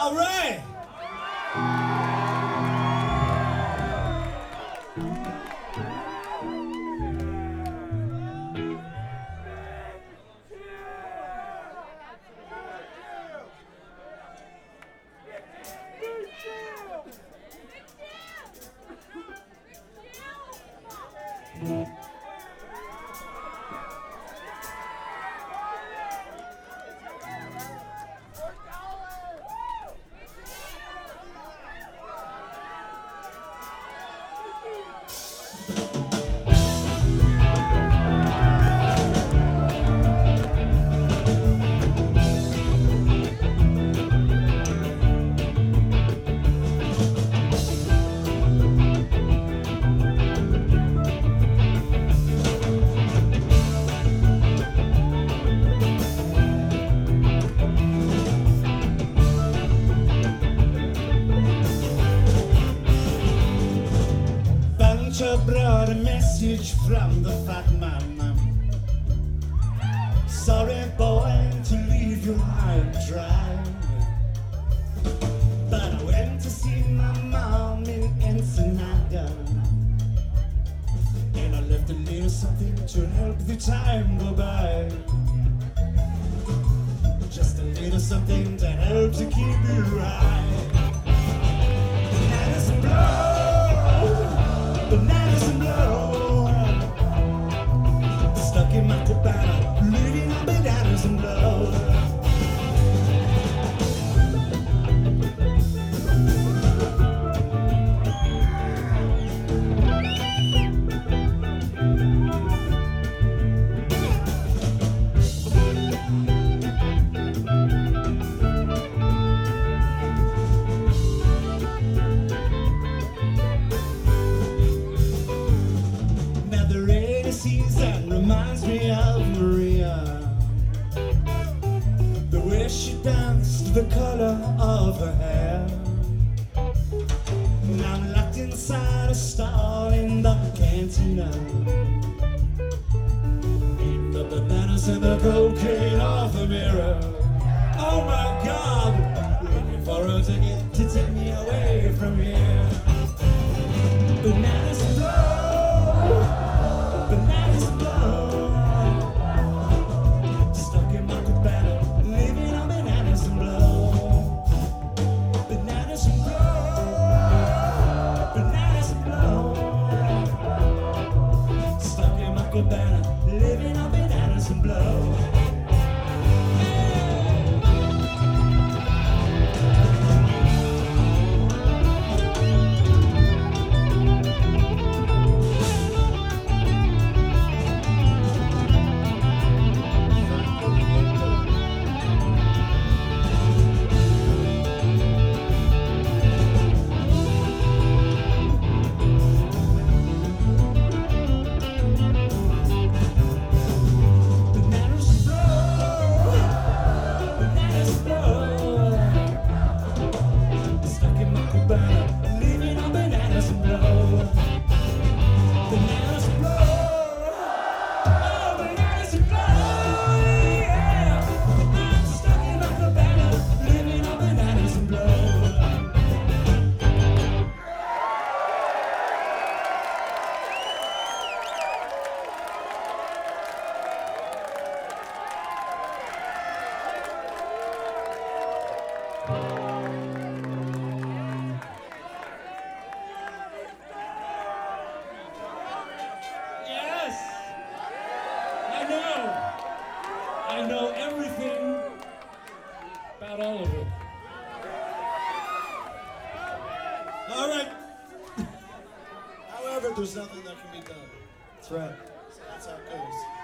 All right. Brought a message from the fat man. Sorry boy to leave you high and dry, but I went to see my mom in Ensenada, and I left a little something to help the time go by. Just a little something to help to keep you right. Bananas and blow, bananas and blow, stuck in my cabana, living on bananas and blow. Season reminds me of Maria, the way she danced, the color of her hair. And I'm locked inside a stall in the cantina, eating the bananas and the cocaine off the mirror. Oh my God, looking for a ticket to take me away from here. Bananas and blow, bananas and blow, stuck in my cabana, living on bananas and blow. Bananas and blow, bananas and blow, stuck in my cabana, living on bananas and blow. I know everything about all of it. All right. However, there's nothing that can be done. That's right. So that's how it goes.